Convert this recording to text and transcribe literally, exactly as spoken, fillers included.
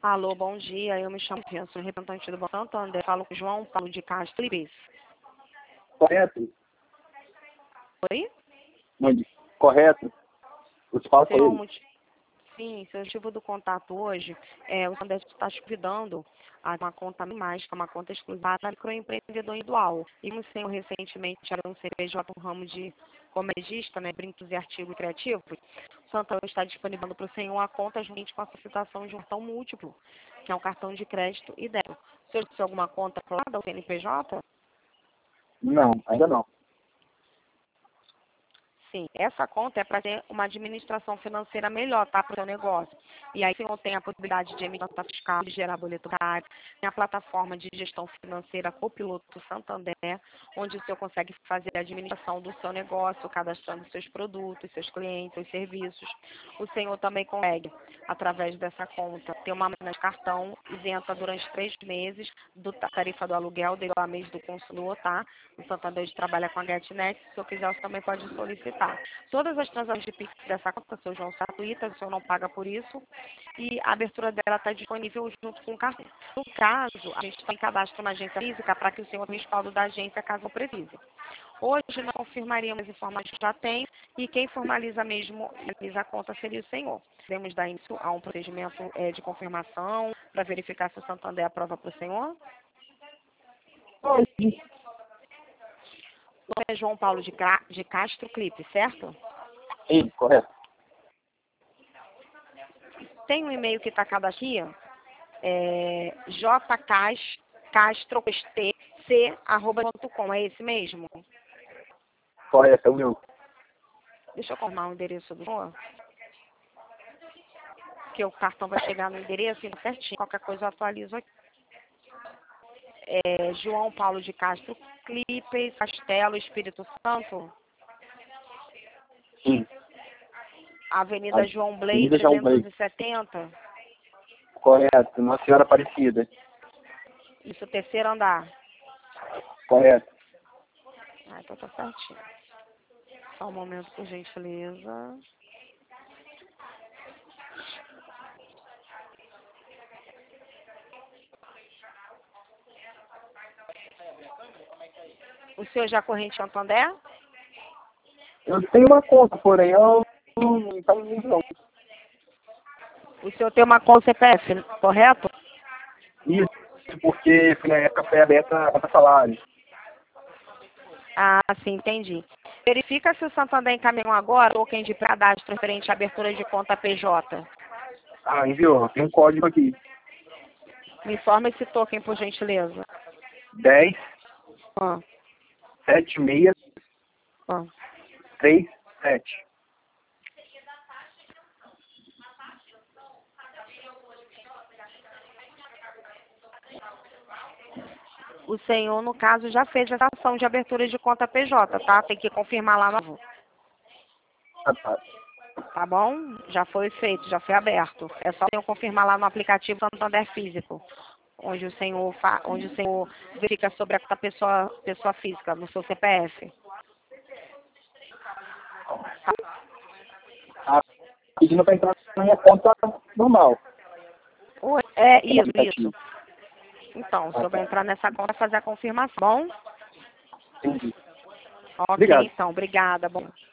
Alô, bom dia. Eu me chamo Fian, sou representante do Banco Santander. Falo com João Paulo de Castro Lives. Correto? Oi? Mande. Correto? Você fala com Seu ele. motivo... Sim, seu motivo do contato hoje é o Santander está te convidando a uma conta mais, que é uma conta exclusiva para microempreendedor individual. E como o senhor recentemente era um C P J no ramo de comerciista, né, brincos e artigos criativos, o Santander está disponibilizando para o senhor uma conta juntamente com a solicitação de um cartão múltiplo, que é um cartão de crédito e débito. O senhor tem alguma conta lá da C N P J? Não, ainda não. Sim, essa conta é para ter uma administração financeira melhor, tá, para o seu negócio. E aí o senhor tem a possibilidade de emitir nota fiscal, de gerar boleto bancário, tem a plataforma de gestão financeira Copiloto Santander, onde o senhor consegue fazer a administração do seu negócio, cadastrando seus produtos, seus clientes, seus serviços. O senhor também consegue, através dessa conta, ter uma máquina de cartão isenta durante três meses da tarifa do aluguel, dele a mês do consumidor, tá? O Santander trabalha com a GetNet, se o senhor quiser, você também pode solicitar. Todas as transações de Pix dessa conta, seu João, são gratuitas, o senhor não paga por isso. E a abertura dela está disponível junto com o cartão. No caso, a gente tem cadastro na agência física para que o senhor tenha respaldo da agência caso precise. Hoje nós confirmaríamos as informações que já tem e quem formaliza mesmo formaliza a conta seria o senhor. Podemos dar início a um procedimento é, de confirmação para verificar se o Santander aprova para o senhor? Pode. O nome é João Paulo de, Gra de Castro Clipe, certo? Sim, correto. Tem um e-mail que está cada aqui, é jcastrocst arroba ponto com, é esse mesmo? Correto, é o meu. Deixa eu confirmar o endereço do senhor. Porque o cartão vai chegar no endereço e certinho. Qualquer coisa eu atualizo aqui. É João Paulo de Castro Clipe, Castelo, Espírito Santo. Sim. Avenida João Blay, Avenida João Blay. trezentos e setenta. Correto. Nossa Senhora Aparecida. Isso, terceiro andar. Correto. Ah, então tá certinho. Só um momento, por gentileza. O senhor já é corrente Santander? Eu tenho uma conta, porém eu não está indo não. O senhor tem uma conta C P F, correto? Isso, porque na época foi aberta a salário. Ah, sim, entendi. Verifica se o Santander encaminhou agora o token de cadastro referente à abertura de conta P J. Ah, enviou. Tem um código aqui. Me informa esse token, por gentileza. dez, Ah, setenta e seis, ah. trinta e sete. O senhor, no caso, já fez essa ação de abertura de conta P J, tá? Tem que confirmar lá no... Ah, tá. Tá bom? Já foi feito, já foi aberto. É só eu confirmar lá no aplicativo Santander Físico, onde o senhor, fa... onde o senhor verifica sobre a pessoa, pessoa física, no seu C P F. Ah, pedindo para entrar na minha conta normal. Oi? É, No isso, isso. aplicativo. Então, o Ah, senhor vai tá. entrar nessa conta e fazer a confirmação. Bom? Entendi. Ok, Obrigado. então, obrigada. Bom.